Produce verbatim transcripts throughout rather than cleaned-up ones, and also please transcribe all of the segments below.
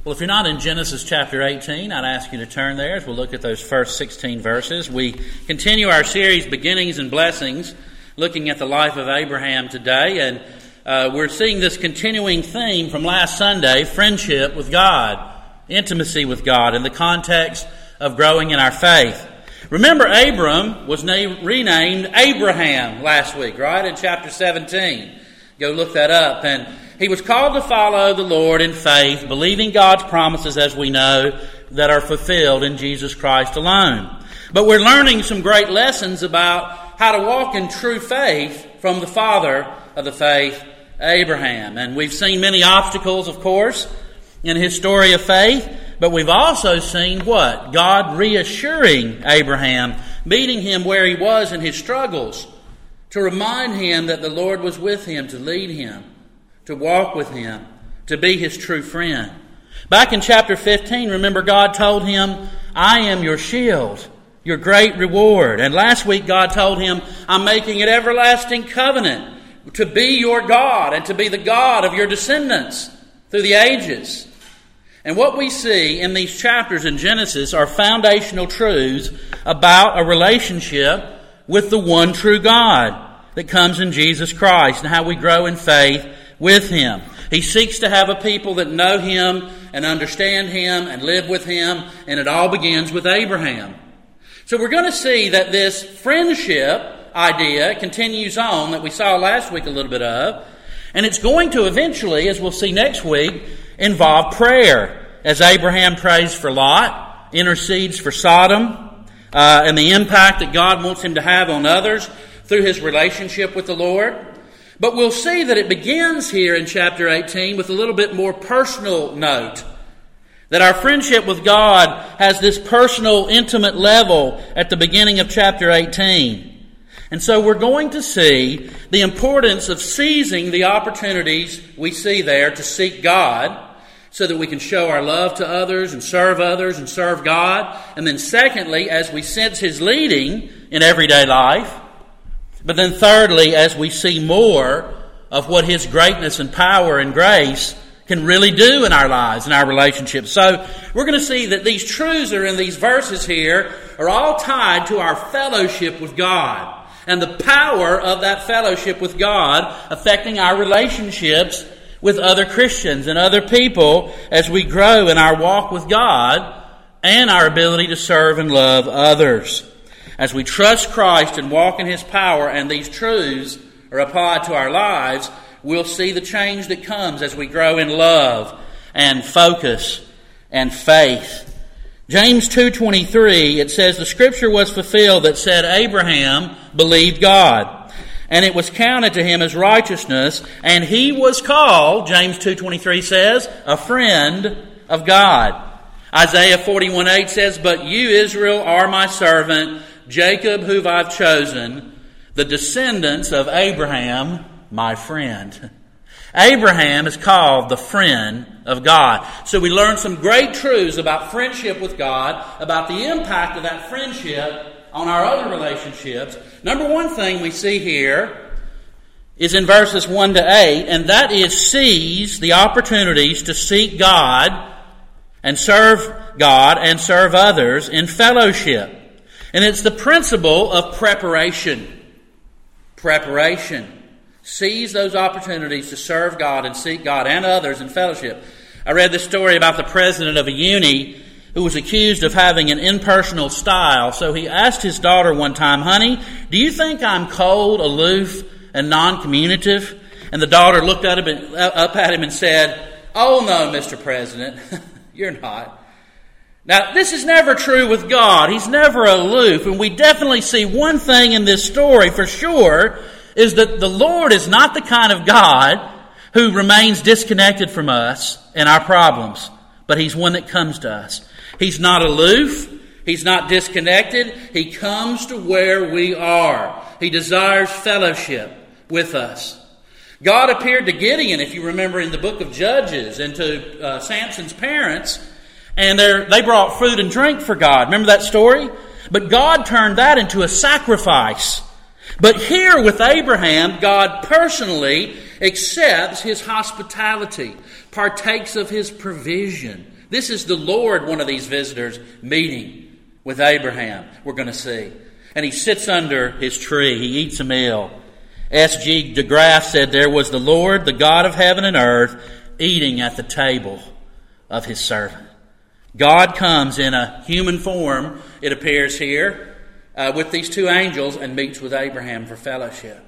Well, if you're not in Genesis chapter eighteen, I'd ask you to turn there as we'll look at those first sixteen verses. We continue our series, Beginnings and Blessings, looking at the life of Abraham today. And uh, we're seeing this continuing theme from last Sunday, friendship with God, intimacy with God, in the context of growing in our faith. Remember, Abram was na- renamed Abraham last week, right, in chapter seventeen. Go look that up. And he was called to follow the Lord in faith, believing God's promises, as we know, that are fulfilled in Jesus Christ alone. But we're learning some great lessons about how to walk in true faith from the father of the faith, Abraham. And we've seen many obstacles, of course, in his story of faith, but we've also seen what? God reassuring Abraham, meeting him where he was in his struggles, to remind him that the Lord was with him, to lead him, to walk with him, to be his true friend. Back in chapter fifteen, remember, God told him, I am your shield, your great reward. And last week God told him, I'm making an everlasting covenant to be your God and to be the God of your descendants through the ages. And what we see in these chapters in Genesis are foundational truths about a relationship with the one true God that comes in Jesus Christ and how we grow in faith with Him. He seeks to have a people that know Him and understand Him and live with Him, and it all begins with Abraham. So we're going to see that this friendship idea continues on that we saw last week a little bit of, and it's going to eventually, as we'll see next week, involve prayer, as Abraham prays for Lot, intercedes for Sodom, uh, and the impact that God wants him to have on others through his relationship with the Lord. But we'll see that it begins here in chapter eighteen with a little bit more personal note. That our friendship with God has this personal, intimate level at the beginning of chapter eighteen. And so we're going to see the importance of seizing the opportunities we see there to seek God, so that we can show our love to others and serve others and serve God. And then secondly, as we sense His leading in everyday life. But then thirdly, as we see more of what His greatness and power and grace can really do in our lives and our relationships. So we're going to see that these truths that are in these verses here are all tied to our fellowship with God and the power of that fellowship with God affecting our relationships with other Christians and other people as we grow in our walk with God and our ability to serve and love others. As we trust Christ and walk in His power and these truths are applied to our lives, we'll see the change that comes as we grow in love and focus and faith. James two twenty-three, it says, the scripture was fulfilled that said, Abraham believed God, and it was counted to him as righteousness, and he was called, James two twenty-three says, a friend of God. Isaiah forty-one eight says, but you, Israel, are my servant, Jacob, whom I've chosen, the descendants of Abraham, my friend. Abraham is called the friend of God. So we learn some great truths about friendship with God, about the impact of that friendship on our other relationships. Number one thing we see here is in verses one to eight, and that is seize the opportunities to seek God and serve God and serve others in fellowship. And it's the principle of preparation. Preparation. Seize those opportunities to serve God and seek God and others in fellowship. I read this story about the president of a uni who was accused of having an impersonal style. So he asked his daughter one time, honey, do you think I'm cold, aloof, and non-communicative? And the daughter looked at him, up at him and said, oh no, Mister President, you're not. Now, this is never true with God. He's never aloof. And we definitely see one thing in this story for sure, is that the Lord is not the kind of God who remains disconnected from us and our problems, but He's one that comes to us. He's not aloof. He's not disconnected. He comes to where we are. He desires fellowship with us. God appeared to Gideon, if you remember in the book of Judges, and to uh, Samson's parents, and they brought food and drink for God. Remember that story? But God turned that into a sacrifice. But here with Abraham, God personally accepts his hospitality, partakes of his provision. This is the Lord, one of these visitors, meeting with Abraham, we're going to see. And he sits under his tree. He eats a meal. S G DeGraff said there was the Lord, the God of heaven and earth, eating at the table of his servant. God comes in a human form, it appears here, uh, with these two angels and meets with Abraham for fellowship.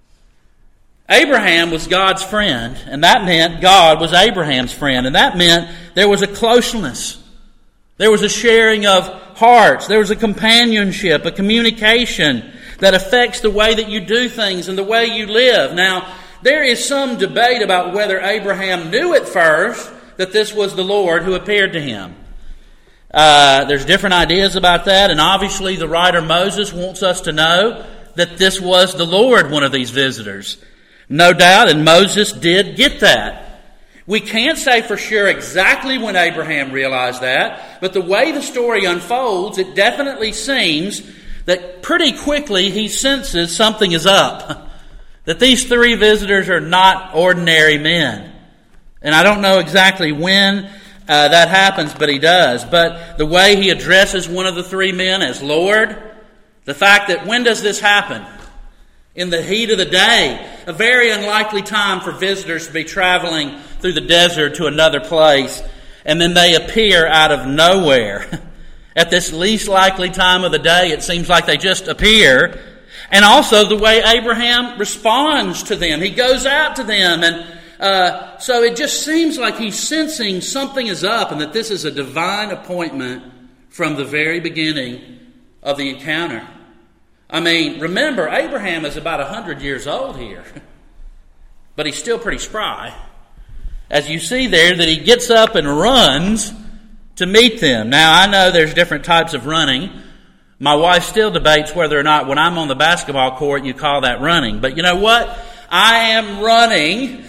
Abraham was God's friend, and that meant God was Abraham's friend, and that meant there was a closeness. There was a sharing of hearts. There was a companionship, a communication that affects the way that you do things and the way you live. Now, there is some debate about whether Abraham knew at first that this was the Lord who appeared to him. Uh, there's different ideas about that, and obviously the writer Moses wants us to know that this was the Lord, one of these visitors. No doubt, and Moses did get that. We can't say for sure exactly when Abraham realized that, but the way the story unfolds, it definitely seems that pretty quickly he senses something is up. That these three visitors are not ordinary men. And I don't know exactly when uh, that happens, but he does. But the way he addresses one of the three men as Lord, the fact that when does this happen? In the heat of the day, a very unlikely time for visitors to be traveling through the desert to another place, and then they appear out of nowhere. At this least likely time of the day, it seems like they just appear. And also the way Abraham responds to them. He goes out to them, and uh, so it just seems like he's sensing something is up and that this is a divine appointment from the very beginning of the encounter. I mean, remember, Abraham is about one hundred years old here, but he's still pretty spry. As you see there, that he gets up and runs to meet them. Now, I know there's different types of running. My wife still debates whether or not when I'm on the basketball court, you call that running. But you know what? I am running.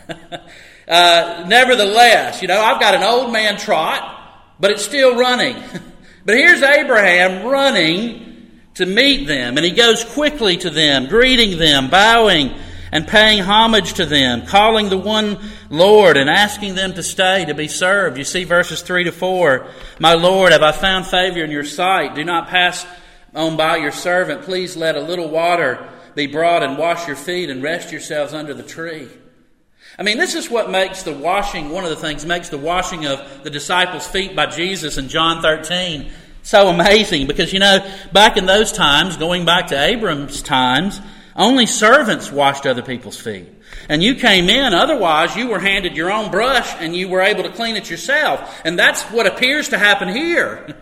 uh, nevertheless, you know, I've got an old man trot, but it's still running. But here's Abraham running to meet them, and he goes quickly to them, greeting them, bowing and paying homage to them, calling the one Lord and asking them to stay to be served. You see verses three to four. My Lord, have I found favor in your sight? Do not pass on by your servant. Please let a little water be brought and wash your feet and rest yourselves under the tree. I mean, this is what makes the washing, one of the things makes the washing of the disciples' feet by Jesus in John thirteen so amazing, because, you know, back in those times, going back to Abram's times, only servants washed other people's feet. And you came in, otherwise you were handed your own brush and you were able to clean it yourself. And that's what appears to happen here.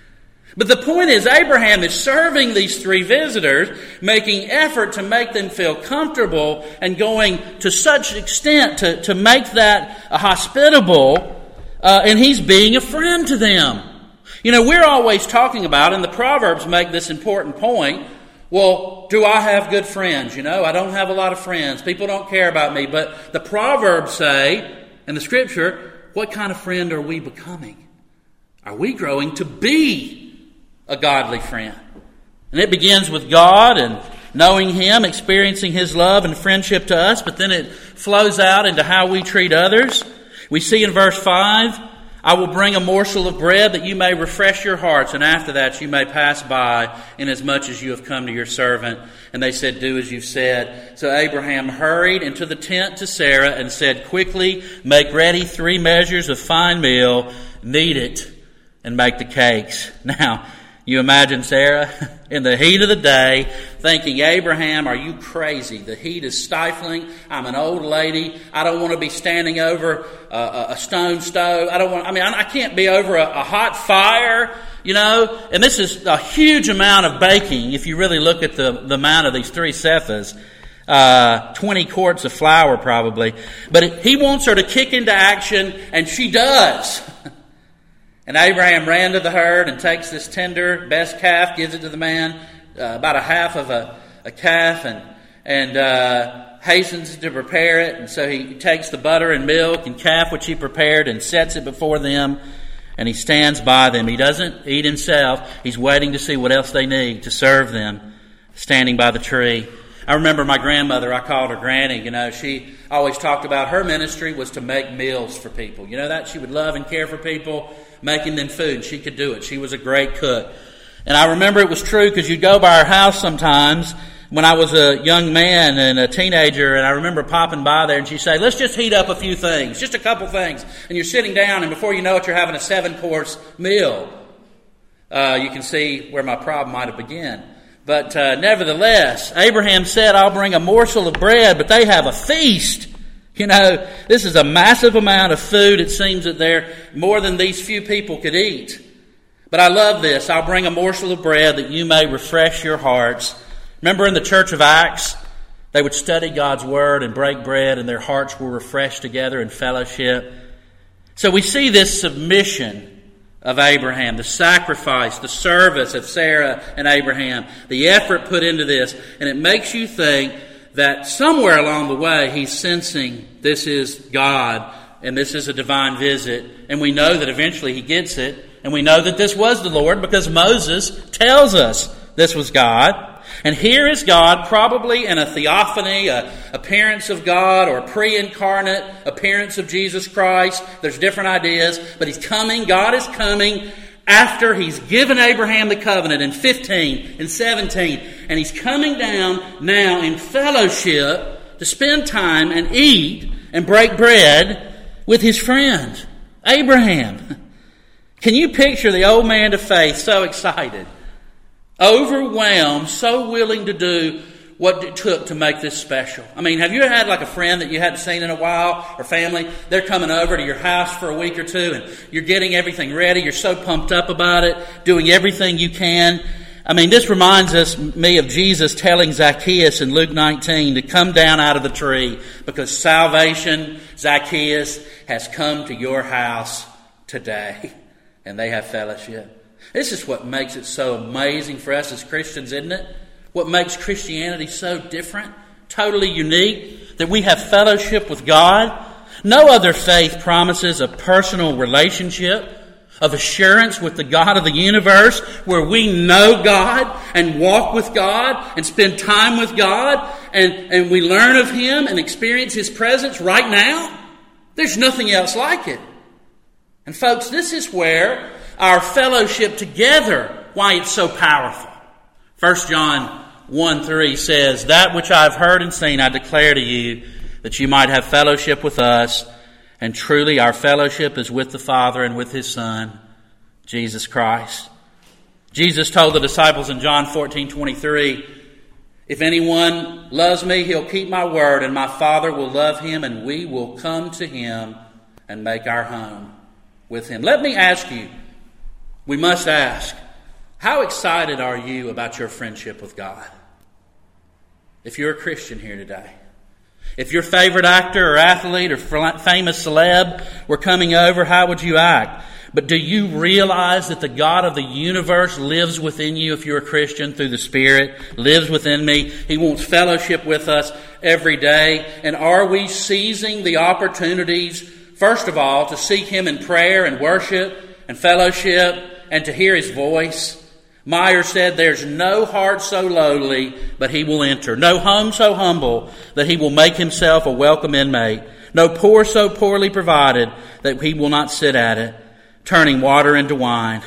But the point is, Abraham is serving these three visitors, making effort to make them feel comfortable and going to such extent to, to make that hospitable, uh, and he's being a friend to them. You know, we're always talking about, and the Proverbs make this important point, well, do I have good friends? You know, I don't have a lot of friends. People don't care about me. But the Proverbs say, in the Scripture, what kind of friend are we becoming? Are we growing to be a godly friend? And it begins with God and knowing Him, experiencing His love and friendship to us, but then it flows out into how we treat others. We see in verse five, I will bring a morsel of bread that you may refresh your hearts, and after that you may pass by, inasmuch as you have come to your servant. And they said, do as you've said. So Abraham hurried into the tent to Sarah and said, quickly make ready three measures of fine meal, knead it, and make the cakes. Now, you imagine Sarah in the heat of the day thinking, Abraham, are you crazy? The heat is stifling. I'm an old lady. I don't want to be standing over a, a stone stove. I don't want, I mean, I can't be over a, a hot fire, you know. And this is a huge amount of baking if you really look at the, the amount of these three sephahs. Uh, twenty quarts of flour probably. But it, he wants her to kick into action, and she does. And Abraham ran to the herd and takes this tender, best calf, gives it to the man, uh, about a half of a, a calf, and and uh, hastens to prepare it. And so he takes the butter and milk and calf which he prepared and sets it before them, and he stands by them. He doesn't eat himself. He's waiting to see what else they need to serve them, standing by the tree. I remember my grandmother, I called her Granny, you know, she always talked about her ministry was to make meals for people. You know that? She would love and care for people, making them food. She could do it. She was a great cook. And I remember it was true because you'd go by our house sometimes when I was a young man and a teenager, and I remember popping by there, and she'd say, let's just heat up a few things, just a couple things. And you're sitting down, and before you know it, you're having a seven-course meal. Uh, you can see where my problem might have begun. But uh, nevertheless, Abraham said, I'll bring a morsel of bread, but they have a feast. You know, this is a massive amount of food. It seems that they're more than these few people could eat. But I love this. I'll bring a morsel of bread that you may refresh your hearts. Remember in the church of Acts, they would study God's Word and break bread, and their hearts were refreshed together in fellowship. So we see this submission of Abraham, the sacrifice, the service of Sarah and Abraham, the effort put into this, and it makes you think that somewhere along the way he's sensing this is God and this is a divine visit, and we know that eventually he gets it, and we know that this was the Lord because Moses tells us this was God. And here is God, probably in a theophany, a appearance of God, or a pre-incarnate appearance of Jesus Christ. There's different ideas, but he's coming. God is coming after he's given Abraham the covenant in fifteen and seventeen. And he's coming down now in fellowship to spend time and eat and break bread with his friend, Abraham. Can you picture the old man of faith so excited? Overwhelmed, so willing to do what it took to make this special. I mean, have you ever had like a friend that you hadn't seen in a while, or family? They're coming over to your house for a week or two, and you're getting everything ready. You're so pumped up about it, doing everything you can. I mean, this reminds us, me of Jesus telling Zacchaeus in Luke nineteen to come down out of the tree because salvation, Zacchaeus, has come to your house today. And they have fellowship. This is what makes it so amazing for us as Christians, isn't it? What makes Christianity so different, totally unique, that we have fellowship with God. No other faith promises a personal relationship of assurance with the God of the universe where we know God and walk with God and spend time with God and, and we learn of Him and experience His presence right now. There's nothing else like it. And folks, this is where our fellowship together, why it's so powerful. First John one three says, that which I have heard and seen I declare to you, that you might have fellowship with us. And truly our fellowship is with the Father and with His Son, Jesus Christ. Jesus told the disciples in John fourteen twenty-three, if anyone loves me, he'll keep my word, and my Father will love him, and we will come to him and make our home with him. Let me ask you, we must ask, how excited are you about your friendship with God? If you're a Christian here today, if your favorite actor or athlete or famous celeb were coming over, how would you act? But do you realize that the God of the universe lives within you if you're a Christian through the Spirit, lives within me? He wants fellowship with us every day. And are we seizing the opportunities, first of all, to seek Him in prayer and worship and fellowship and to hear His voice? Meyer said, there's no heart so lowly, but He will enter. No home so humble that He will make Himself a welcome inmate. No poor so poorly provided that He will not sit at it, turning water into wine.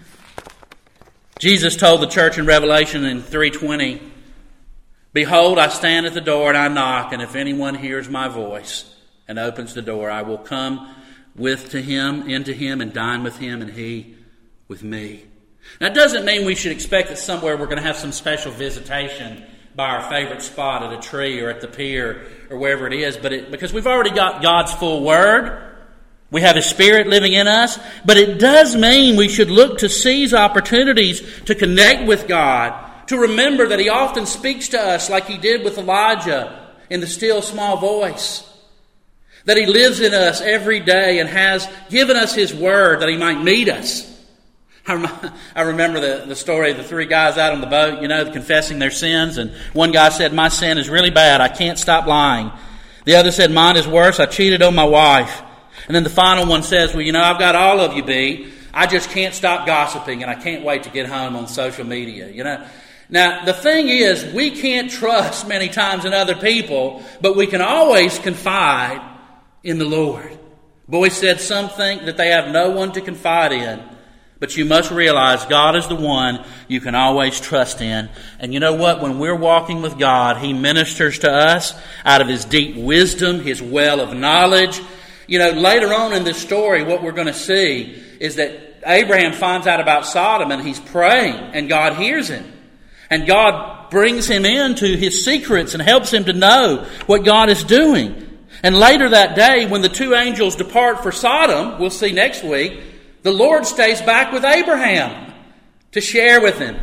Jesus told the church in Revelation in three twenty, behold, I stand at the door and I knock, and if anyone hears my voice and opens the door, I will come with to him, into him, and dine with him, and he with me. Now, it doesn't mean we should expect that somewhere we're going to have some special visitation by our favorite spot at a tree or at the pier or wherever it is, but it, because we've already got God's full Word, we have His Spirit living in us, but it does mean we should look to seize opportunities to connect with God, to remember that He often speaks to us like He did with Elijah in the still small voice, that He lives in us every day and has given us His Word that He might meet us. I remember the, the story of the three guys out on the boat, you know, confessing their sins. And one guy said, my sin is really bad. I can't stop lying. The other said, mine is worse. I cheated on my wife. And then the final one says, well, you know, I've got all of you beat. I just can't stop gossiping, and I can't wait to get home on social media, you know. Now, the thing is, we can't trust many times in other people, but we can always confide in the Lord. Boy said some think that they have no one to confide in, but you must realize God is the one you can always trust in. And you know what? When we're walking with God, He ministers to us out of His deep wisdom, His well of knowledge. You know, later on in this story, what we're going to see is that Abraham finds out about Sodom and he's praying, and God hears him. And God brings him into His secrets and helps him to know what God is doing. And later that day, when the two angels depart for Sodom, we'll see next week, the Lord stays back with Abraham to share with him,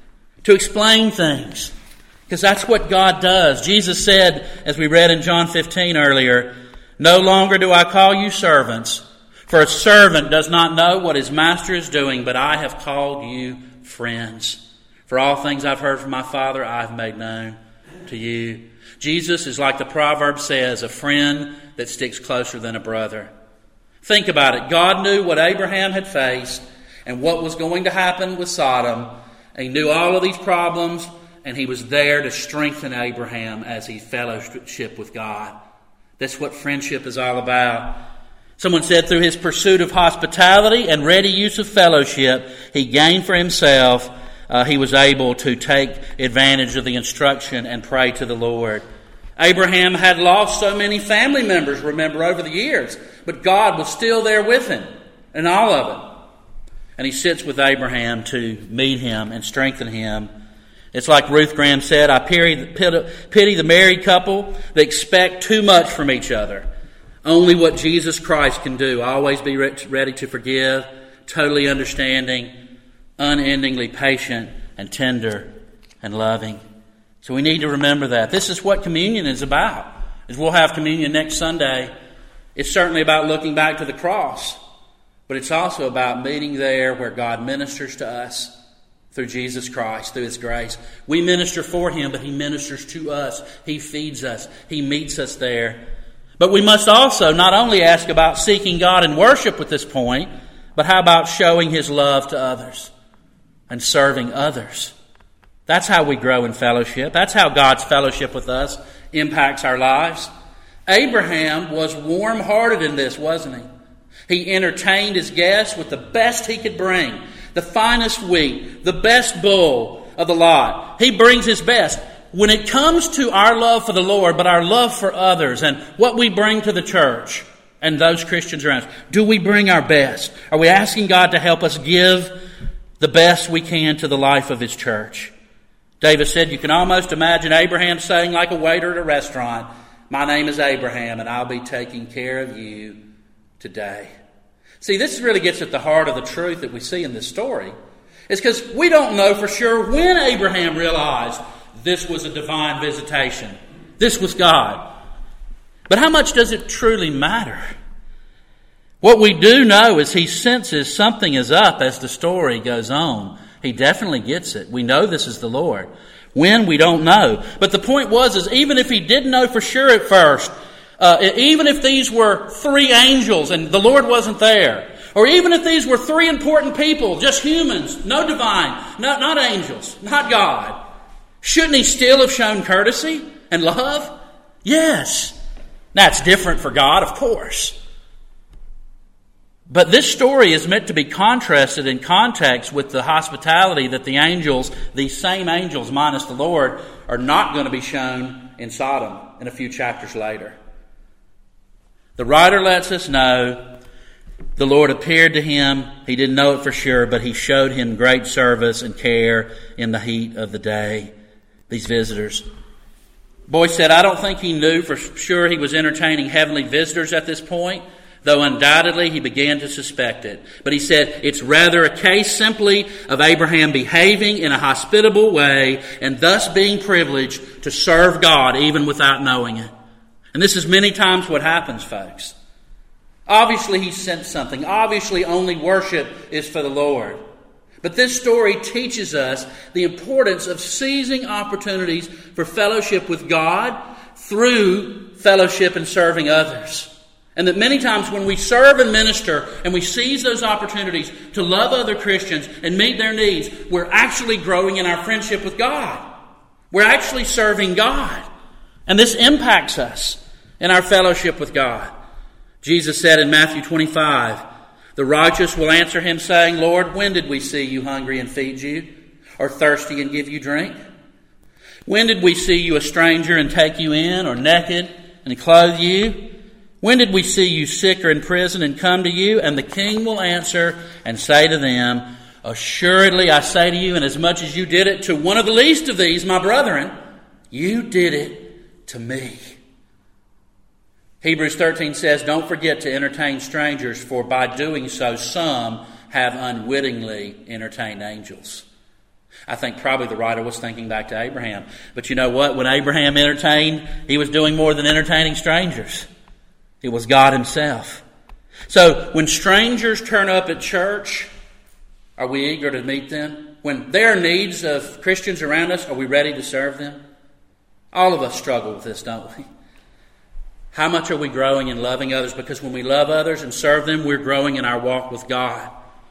to explain things. Because that's what God does. Jesus said, as we read in John fifteen earlier, "No longer do I call you servants, for a servant does not know what his master is doing, but I have called you friends. For all things I've heard from my Father, I have made known to you." Jesus is, like the proverb says, a friend that sticks closer than a brother. Think about it. God knew what Abraham had faced and what was going to happen with Sodom. He knew all of these problems, and He was there to strengthen Abraham as he fellowship with God. That's what friendship is all about. Someone said through his pursuit of hospitality and ready use of fellowship, he gained for himself, uh, he was able to take advantage of the instruction and pray to the Lord. Abraham had lost so many family members, remember, over the years, but God was still there with him in all of it. And He sits with Abraham to meet him and strengthen him. It's like Ruth Graham said, "I pity the married couple that expect too much from each other. Only what Jesus Christ can do. Always be ready to forgive, totally understanding, unendingly patient and tender and loving." So we need to remember that. This is what communion is about. As we'll have communion next Sunday, it's certainly about looking back to the cross, but it's also about meeting there where God ministers to us through Jesus Christ, through His grace. We minister for Him, but He ministers to us. He feeds us. He meets us there. But we must also not only ask about seeking God in worship at this point, but how about showing His love to others and serving others? That's how we grow in fellowship. That's how God's fellowship with us impacts our lives. Abraham was warm-hearted in this, wasn't he? He entertained his guests with the best he could bring. The finest wheat, the best bull of the lot. He brings his best. When it comes to our love for the Lord, but our love for others and what we bring to the church and those Christians around us, do we bring our best? Are we asking God to help us give the best we can to the life of His church? David said, you can almost imagine Abraham saying like a waiter at a restaurant, "My name is Abraham, and I'll be taking care of you today." See, this really gets at the heart of the truth that we see in this story. It's because we don't know for sure when Abraham realized this was a divine visitation. This was God. But how much does it truly matter? What we do know is he senses something is up as the story goes on. He definitely gets it. We know this is the Lord. When, we don't know. But the point was, is even if he didn't know for sure at first, uh, even if these were three angels and the Lord wasn't there, or even if these were three important people, just humans, no divine, not, not angels, not God, shouldn't he still have shown courtesy and love? Yes. That's different for God, of course. But this story is meant to be contrasted in context with the hospitality that the angels, these same angels minus the Lord, are not going to be shown in Sodom in a few chapters later. The writer lets us know the Lord appeared to him. He didn't know it for sure, but He showed him great service and care in the heat of the day. These visitors. Boy said, I don't think he knew for sure he was entertaining heavenly visitors at this point, though undoubtedly he began to suspect it. But he said it's rather a case simply of Abraham behaving in a hospitable way and thus being privileged to serve God even without knowing it. And this is many times what happens, folks. Obviously he sensed something. Obviously only worship is for the Lord. But this story teaches us the importance of seizing opportunities for fellowship with God through fellowship and serving others. And that many times when we serve and minister and we seize those opportunities to love other Christians and meet their needs, we're actually growing in our friendship with God. We're actually serving God. And this impacts us in our fellowship with God. Jesus said in Matthew twenty-five, "The righteous will answer him, saying, Lord, when did we see you hungry and feed you, or thirsty and give you drink? When did we see you a stranger and take you in, or naked and clothe you? When did we see you sick or in prison and come to you?" And the king will answer and say to them, "Assuredly I say to you, inasmuch as you did it to one of the least of these, my brethren, you did it to me." Hebrews thirteen says, "Don't forget to entertain strangers, for by doing so some have unwittingly entertained angels." I think probably the writer was thinking back to Abraham. But you know what? When Abraham entertained, he was doing more than entertaining strangers. It was God himself. So when strangers turn up at church, are we eager to meet them? When there are needs of Christians around us, are we ready to serve them? All of us struggle with this, don't we? How much are we growing in loving others? Because when we love others and serve them, we're growing in our walk with God.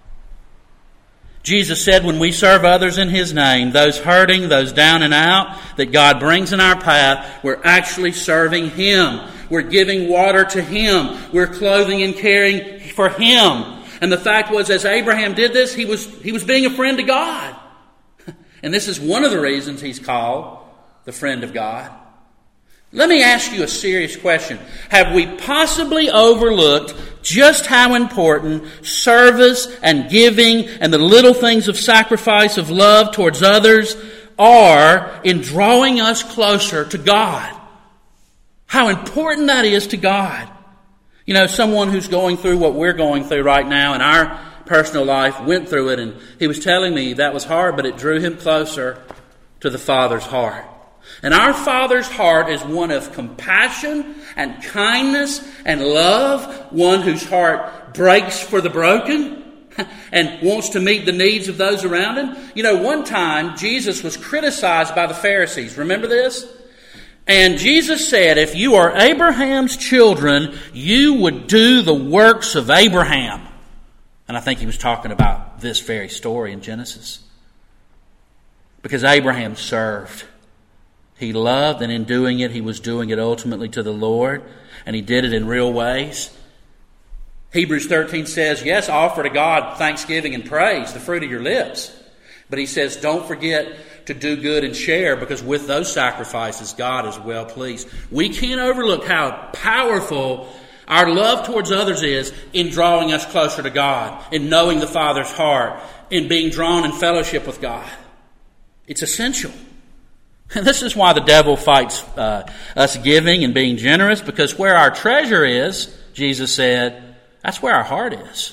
Jesus said when we serve others in His name, those hurting, those down and out, that God brings in our path, we're actually serving Him. We're giving water to Him. We're clothing and caring for Him. And the fact was, as Abraham did this, he was, he was being a friend to God. And this is one of the reasons he's called the friend of God. Let me ask you a serious question. Have we possibly overlooked just how important service and giving and the little things of sacrifice of love towards others are in drawing us closer to God? How important that is to God. You know, someone who's going through what we're going through right now in our personal life went through it, and he was telling me that was hard, but it drew him closer to the Father's heart. And our Father's heart is one of compassion and kindness and love, one whose heart breaks for the broken and wants to meet the needs of those around him. You know, one time Jesus was criticized by the Pharisees. Remember this? And Jesus said, if you are Abraham's children, you would do the works of Abraham. And I think he was talking about this very story in Genesis. Because Abraham served. He loved, and in doing it, he was doing it ultimately to the Lord. And he did it in real ways. Hebrews thirteen says, yes, offer to God thanksgiving and praise, the fruit of your lips. But he says, don't forget to do good and share, because with those sacrifices, God is well pleased. We can't overlook how powerful our love towards others is in drawing us closer to God, in knowing the Father's heart, in being drawn in fellowship with God. It's essential. And this is why the devil fights uh, us giving and being generous, because where our treasure is, Jesus said, that's where our heart is.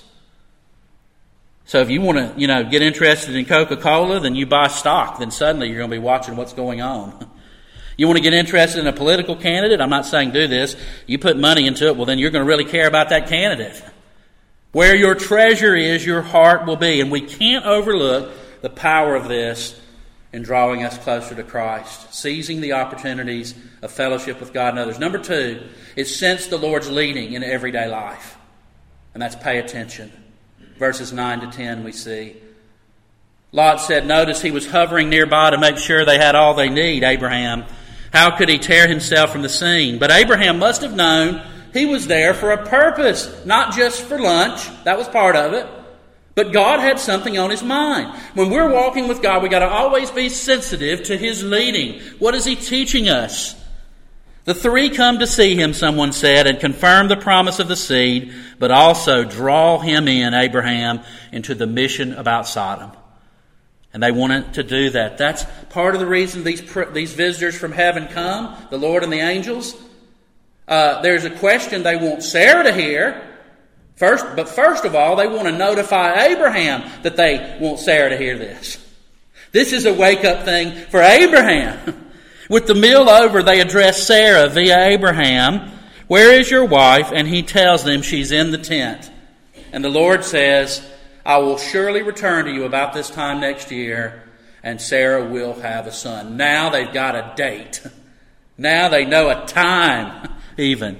So if you want to, you know, get interested in Coca-Cola, then you buy stock. Then suddenly you're going to be watching what's going on. You want to get interested in a political candidate? I'm not saying do this. You put money into it, well, then you're going to really care about that candidate. Where your treasure is, your heart will be. And we can't overlook the power of this in drawing us closer to Christ, seizing the opportunities of fellowship with God and others. Number two is sense the Lord's leading in everyday life. And that's pay attention. Verses nine to ten we see. Lot said, notice he was hovering nearby to make sure they had all they need, Abraham. How could he tear himself from the scene? But Abraham must have known he was there for a purpose, not just for lunch. That was part of it. But God had something on His mind. When we're walking with God, we've got to always be sensitive to His leading. What is He teaching us? The three come to see him, someone said, and confirm the promise of the seed, but also draw him in, Abraham, into the mission about Sodom. And they wanted to do that. That's part of the reason these these visitors from heaven come, the Lord and the angels. Uh, there's a question they want Sarah to hear. First, but first of all, they want to notify Abraham that they want Sarah to hear this. This is a wake-up thing for Abraham. With the meal over, they address Sarah via Abraham. Where is your wife? And he tells them she's in the tent. And the Lord says, I will surely return to you about this time next year, and Sarah will have a son. Now they've got a date. Now they know a time even.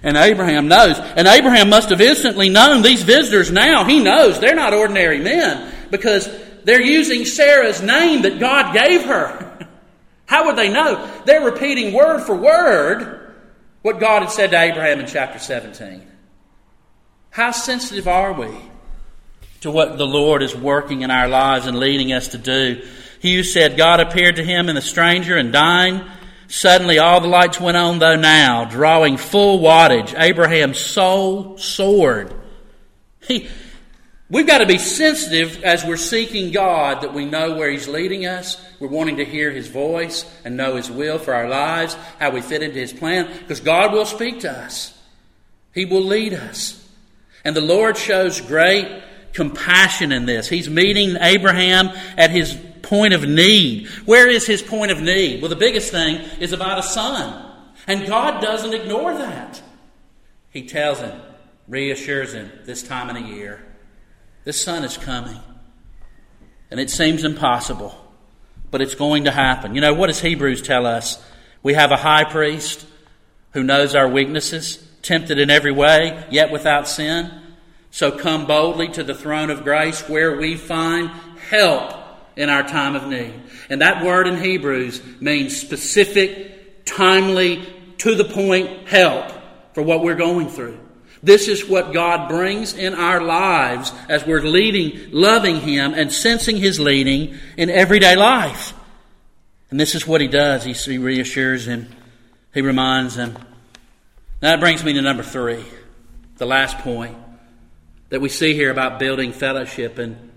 And Abraham knows. And Abraham must have instantly known these visitors now. He knows they're not ordinary men because they're using Sarah's name that God gave her. How would they know? They're repeating word for word what God had said to Abraham in chapter seventeen. How sensitive are we to what the Lord is working in our lives and leading us to do? He who said God appeared to him in the stranger and dying. Suddenly all the lights went on, though now, drawing full wattage. Abraham's soul soared. He, we've got to be sensitive as we're seeking God that we know where He's leading us. We're wanting to hear His voice and know His will for our lives, how we fit into His plan, because God will speak to us. He will lead us. And the Lord shows great compassion in this. He's meeting Abraham at his point of need. Where is his point of need? Well, the biggest thing is about a son. And God doesn't ignore that. He tells him, reassures him, this time in a year, this son is coming. And it seems impossible, but it's going to happen. You know, what does Hebrews tell us? We have a high priest who knows our weaknesses, tempted in every way, yet without sin. So come boldly to the throne of grace where we find help in our time of need. And that word in Hebrews means specific, timely, to the point help for what we're going through. This is what God brings in our lives as we're leading, loving Him and sensing His leading in everyday life. And this is what He does. He reassures him. He reminds him. Now that brings me to number three, the last point that we see here about building fellowship. And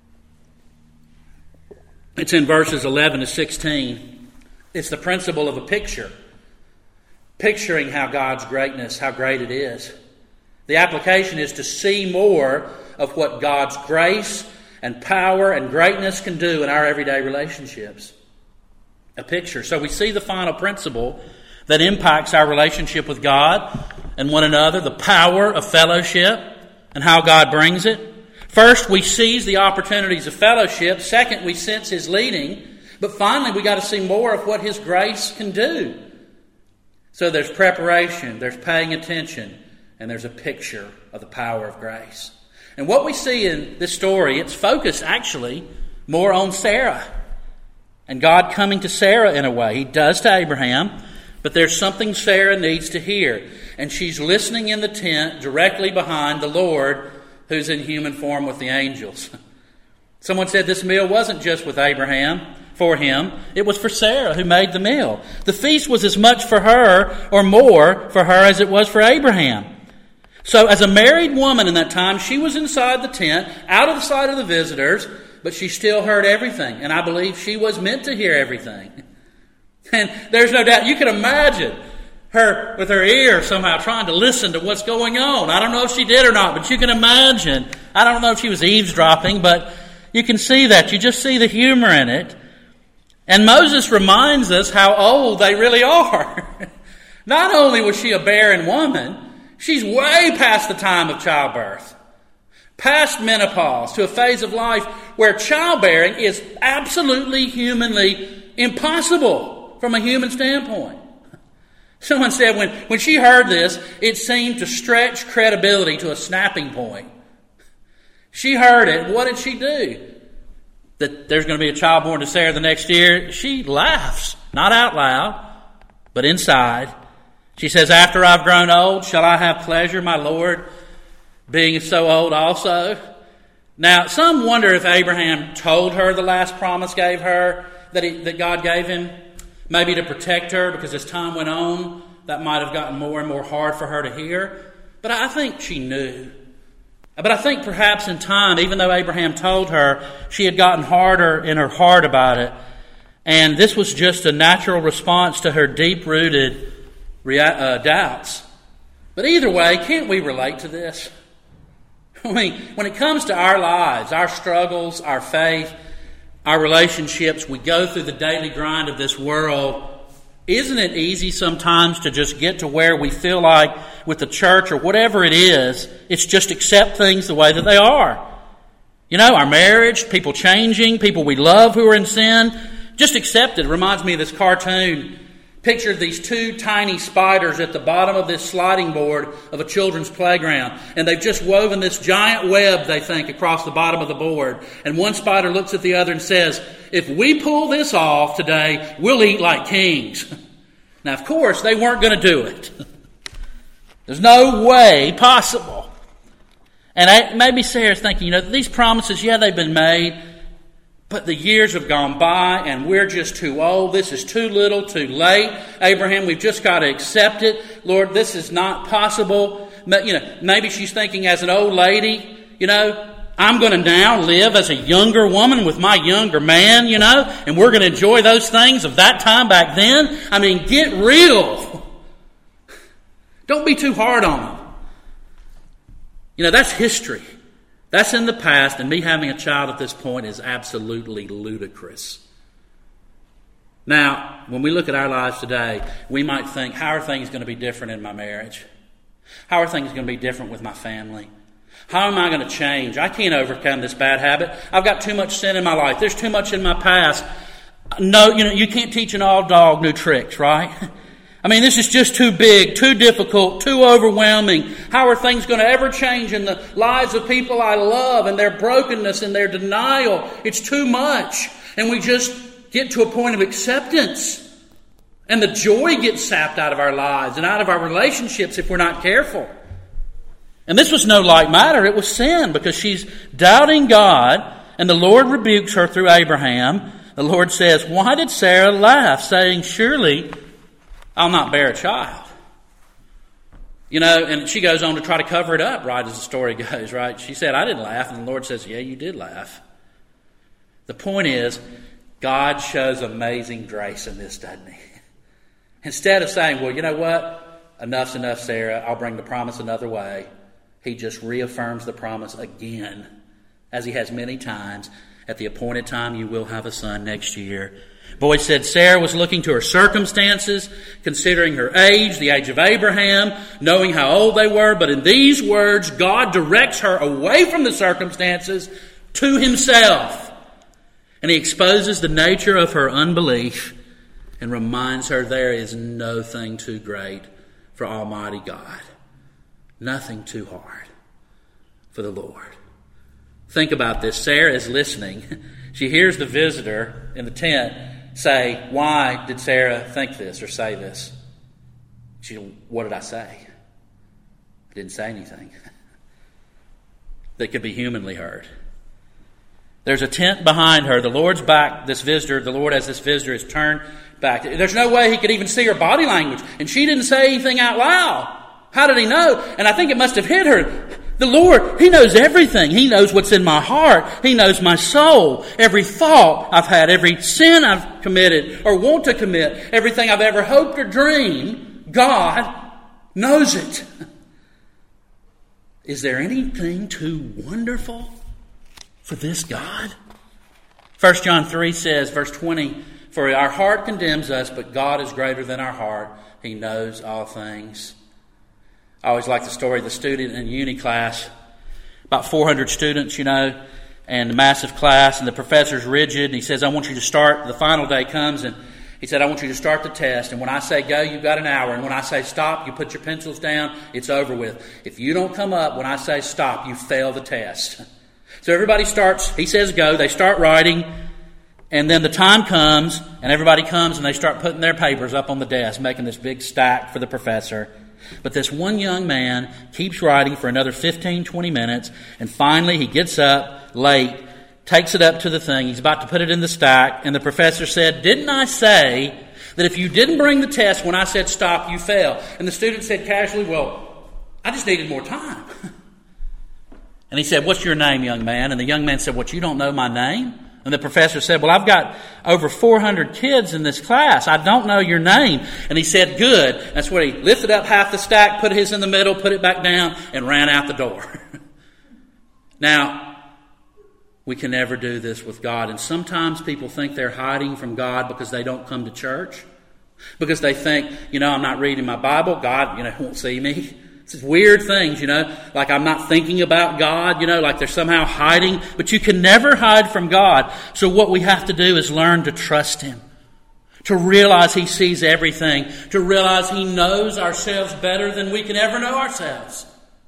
it's in verses eleven to sixteen. It's the principle of a picture. Picturing how God's greatness, how great it is. The application is to see more of what God's grace and power and greatness can do in our everyday relationships. A picture. So we see the final principle that impacts our relationship with God and one another, the power of fellowship and how God brings it. First, we seize the opportunities of fellowship. Second, we sense His leading. But finally, we got to see more of what His grace can do. So there's preparation, there's paying attention, and there's a picture of the power of grace. And what we see in this story, it's focused actually more on Sarah. And God coming to Sarah in a way. He does to Abraham, but there's something Sarah needs to hear. And she's listening in the tent directly behind the Lord who's in human form with the angels. Someone said this meal wasn't just with Abraham, for him. It was for Sarah who made the meal. The feast was as much for her or more for her as it was for Abraham. So as a married woman in that time, she was inside the tent, out of the sight of the visitors, but she still heard everything. And I believe she was meant to hear everything. And there's no doubt, you can imagine her with her ear somehow trying to listen to what's going on. I don't know if she did or not, but you can imagine. I don't know if she was eavesdropping, but you can see that. You just see the humor in it. And Moses reminds us how old they really are. Not only was she a barren woman, she's way past the time of childbirth. Past menopause to a phase of life where childbearing is absolutely humanly impossible from a human standpoint. Someone said when, when she heard this, it seemed to stretch credibility to a snapping point. She heard it. What did she do? That there's going to be a child born to Sarah the next year. She laughs, not out loud, but inside. She says, after I've grown old, shall I have pleasure, my Lord, being so old also? Now, some wonder if Abraham told her the last promise gave her, that, he, that God gave him, maybe to protect her, because as time went on, that might have gotten more and more hard for her to hear. But I think she knew. But I think perhaps in time, even though Abraham told her, she had gotten harder in her heart about it. And this was just a natural response to her deep-rooted rea- uh, doubts. But either way, can't we relate to this? I mean, when it comes to our lives, our struggles, our faith, our relationships, we go through the daily grind of this world. Isn't it easy sometimes to just get to where we feel like with the church or whatever it is, it's just accept things the way that they are? You know, our marriage, people changing, people we love who are in sin, just accept it. It reminds me of this cartoon Picture these two tiny spiders at the bottom of this sliding board of a children's playground. And they've just woven this giant web, they think, across the bottom of the board. And one spider looks at the other and says, if we pull this off today, we'll eat like kings. Now, of course, they weren't going to do it. There's no way possible. And I, maybe Sarah's thinking, you know, these promises, yeah, they've been made, but the years have gone by and we're just too old. This is too little, too late. Abraham, we've just got to accept it. Lord, this is not possible. You know, maybe she's thinking as an old lady, you know, I'm going to now live as a younger woman with my younger man, you know, and we're going to enjoy those things of that time back then. I mean, get real. Don't be too hard on them. You know, that's history. That's in the past, and me having a child at this point is absolutely ludicrous. Now, when we look at our lives today, we might think, how are things going to be different in my marriage? How are things going to be different with my family? How am I going to change? I can't overcome this bad habit. I've got too much sin in my life. There's too much in my past. No, you know, you can't teach an old dog new tricks, right? I mean, this is just too big, too difficult, too overwhelming. How are things going to ever change in the lives of people I love and their brokenness and their denial? It's too much. And we just get to a point of acceptance. And the joy gets sapped out of our lives and out of our relationships if we're not careful. And this was no light matter. It was sin because she's doubting God, and the Lord rebukes her through Abraham. The Lord says, why did Sarah laugh, saying, surely I'll not bear a child? You know, and she goes on to try to cover it up, right, as the story goes, right? She said, I didn't laugh. And the Lord says, yeah, you did laugh. The point is, God shows amazing grace in this, doesn't he? Instead of saying, well, you know what? Enough's enough, Sarah. I'll bring the promise another way. He just reaffirms the promise again, as he has many times. At the appointed time, you will have a son next year. Boyd said Sarah was looking to her circumstances, considering her age, the age of Abraham, knowing how old they were. But in these words, God directs her away from the circumstances to himself. And he exposes the nature of her unbelief and reminds her there is no thing too great for Almighty God. Nothing too hard for the Lord. Think about this. Sarah is listening. She hears the visitor in the tent say, why did Sarah think this or say this? She, what did I say? I didn't say anything that could be humanly heard. There's a tent behind her. The Lord's back, this visitor, the Lord as this visitor is turned back. There's no way he could even see her body language. And she didn't say anything out loud. How did he know? And I think it must have hit her. The Lord, he knows everything. He knows what's in my heart. He knows my soul. Every thought I've had, every sin I've committed or want to commit, everything I've ever hoped or dreamed, God knows it. Is there anything too wonderful for this God? First John three says, verse twenty, for our heart condemns us, but God is greater than our heart. He knows all things. I always like the story of the student in uni class, about four hundred students, you know, and a massive class, and the professor's rigid, and he says, I want you to start, the final day comes, and he said, I want you to start the test, and when I say go, you've got an hour, and when I say stop, you put your pencils down, it's over with. If you don't come up when I say stop, you fail the test. So everybody starts, he says go, they start writing, and then the time comes, and everybody comes, and they start putting their papers up on the desk, making this big stack for the professor. But this one young man keeps writing for another fifteen, twenty minutes, and finally he gets up late, takes it up to the thing, he's about to put it in the stack, and the professor said, didn't I say that if you didn't bring the test when I said stop, you fail? And the student said casually, well, I just needed more time. And he said, what's your name, young man? And the young man said, what, you don't know my name? And the professor said, well, I've got over four hundred kids in this class. I don't know your name. And he said, good. That's what he lifted up half the stack, put his in the middle, put it back down, and ran out the door. Now, we can never do this with God. And sometimes people think they're hiding from God because they don't come to church. Because they think, you know, I'm not reading my Bible. God, you know, won't see me. It's weird things, you know, like I'm not thinking about God, you know, like they're somehow hiding. But you can never hide from God. So what we have to do is learn to trust Him. To realize He sees everything. To realize He knows ourselves better than we can ever know ourselves.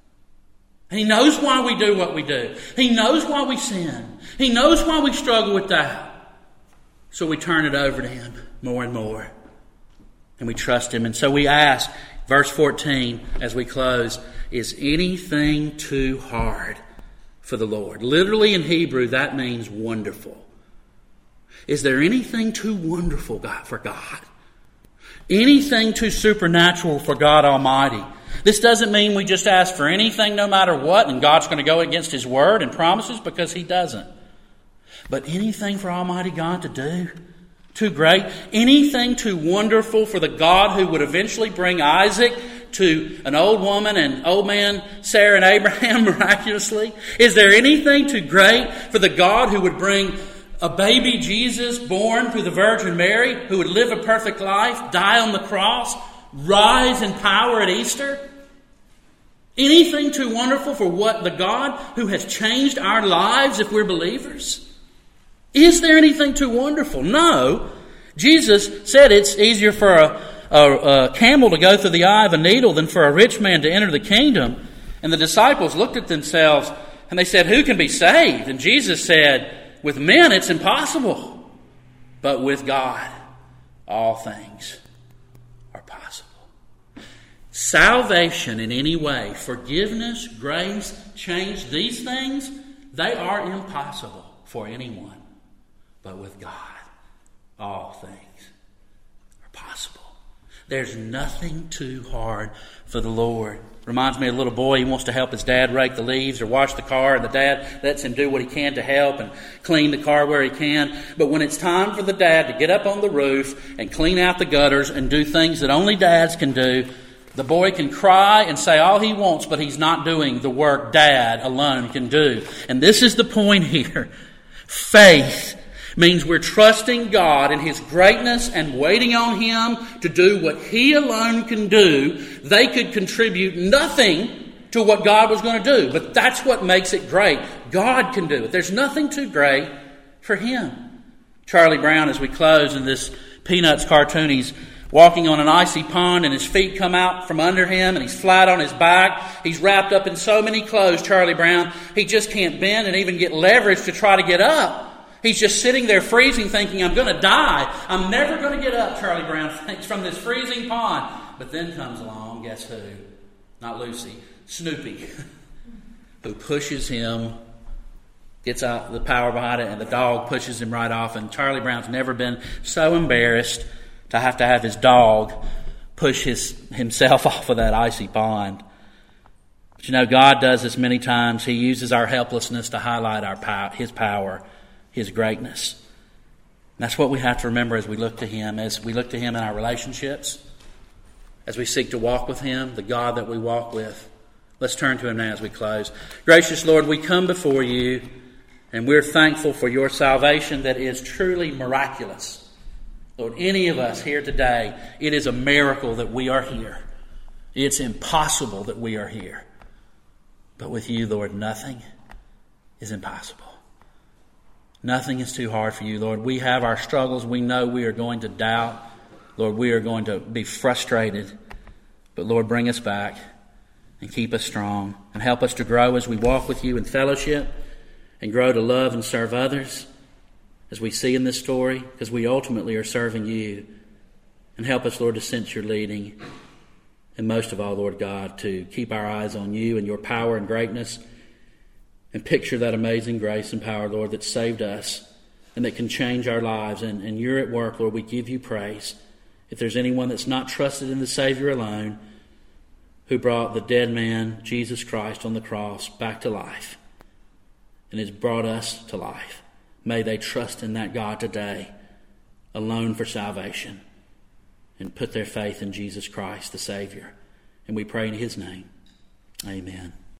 He knows why we do what we do. He knows why we sin. He knows why we struggle with doubt. So we turn it over to Him more and more. And we trust Him. And so we ask, verse fourteen, as we close, is anything too hard for the Lord? Literally in Hebrew, that means wonderful. Is there anything too wonderful for God? Anything too supernatural for God Almighty? This doesn't mean we just ask for anything no matter what and God's going to go against His word and promises, because He doesn't. But anything for Almighty God to do? Too great? Anything too wonderful for the God who would eventually bring Isaac to an old woman and old man Sarah and Abraham miraculously? Is there anything too great for the God who would bring a baby Jesus born through the Virgin Mary, who would live a perfect life, die on the cross, rise in power at Easter? Anything too wonderful for what the God who has changed our lives if we're believers? Is there anything too wonderful? No. Jesus said it's easier for a, a, a camel to go through the eye of a needle than for a rich man to enter the kingdom. And the disciples looked at themselves and they said, who can be saved? And Jesus said, with men it's impossible, but with God all things are possible. Salvation in any way, forgiveness, grace, change, these things, they are impossible for anyone. But with God, all things are possible. There's nothing too hard for the Lord. Reminds me of a little boy. He wants to help his dad rake the leaves or wash the car, and the dad lets him do what he can to help and clean the car where he can. But when it's time for the dad to get up on the roof and clean out the gutters and do things that only dads can do, the boy can cry and say all he wants, but he's not doing the work dad alone can do. And this is the point here. Faith means we're trusting God in His greatness and waiting on Him to do what He alone can do. They could contribute nothing to what God was going to do, but that's what makes it great. God can do it. There's nothing too great for Him. Charlie Brown, as we close in this Peanuts cartoon, he's walking on an icy pond and his feet come out from under him and he's flat on his back. He's wrapped up in so many clothes, Charlie Brown, he just can't bend and even get leverage to try to get up. He's just sitting there freezing, thinking, I'm going to die. I'm never going to get up, Charlie Brown thinks, from this freezing pond. But then comes along, guess who? Not Lucy, Snoopy, who pushes him, gets out the power behind it, and the dog pushes him right off. And Charlie Brown's never been so embarrassed to have to have his dog push his himself off of that icy pond. But you know, God does this many times. He uses our helplessness to highlight our power, His power, His greatness. And that's what we have to remember as we look to Him, as we look to Him in our relationships, as we seek to walk with Him, the God that we walk with. Let's turn to Him now as we close. Gracious Lord, we come before You, and we're thankful for Your salvation that is truly miraculous. Lord, any of us here today, it is a miracle that we are here. It's impossible that we are here. But with You, Lord, nothing is impossible. Nothing is too hard for You, Lord. We have our struggles. We know we are going to doubt. Lord, we are going to be frustrated. But Lord, bring us back and keep us strong and help us to grow as we walk with You in fellowship and grow to love and serve others as we see in this story, because we ultimately are serving You. And help us, Lord, to sense Your leading. And most of all, Lord God, to keep our eyes on You and Your power and greatness, and picture that amazing grace and power, Lord, that saved us and that can change our lives. And, and You're at work, Lord. We give You praise. If there's anyone that's not trusted in the Savior alone, who brought the dead man, Jesus Christ, on the cross back to life and has brought us to life, may they trust in that God today alone for salvation and put their faith in Jesus Christ, the Savior. And we pray in His name. Amen.